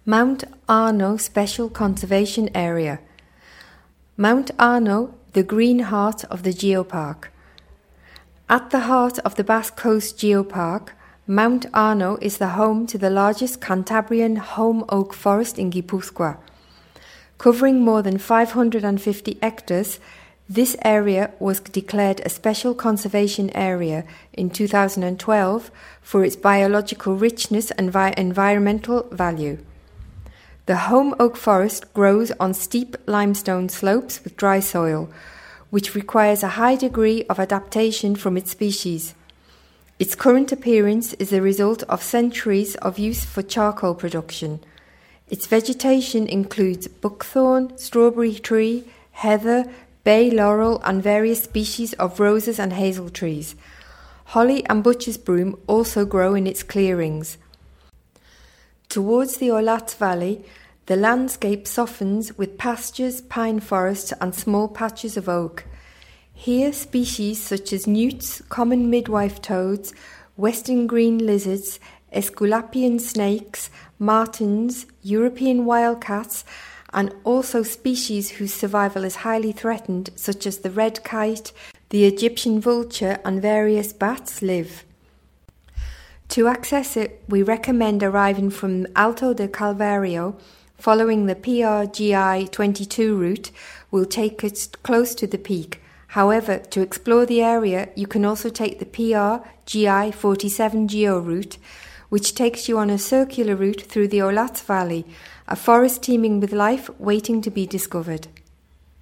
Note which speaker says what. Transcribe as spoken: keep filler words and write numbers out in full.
Speaker 1: Mount Arno Special Conservation Area. Mount Arno, the green heart of the geopark. At the heart of the Basque Coast Geopark, Mount Arno is the home to the largest Cantabrian holm oak forest in Guipúzcoa. Covering more than five hundred fifty hectares, this area was declared a special conservation area in two thousand twelve for its biological richness and vi- environmental value. The holm oak forest grows on steep limestone slopes with dry soil, which requires a high degree of adaptation from its species. Its current appearance is the result of centuries of use for charcoal production. Its vegetation includes buckthorn, strawberry tree, heather, bay laurel and various species of roses and hazel trees. Holly and butcher's broom also grow in its clearings. Towards the Olat Valley, the landscape softens with pastures, pine forests and small patches of oak. Here species such as newts, common midwife toads, western green lizards, Aesculapian snakes, martens, European wildcats, and also species whose survival is highly threatened, such as the red kite, the Egyptian vulture, and various bats live. To access it, we recommend arriving from Alto de Calvario. Following the P R G I twenty-two route will take us close to the peak. However, to explore the area, you can also take the P R G I forty-seven Geo route, which takes you on a circular route through the Olat Valley, a forest teeming with life waiting to be discovered.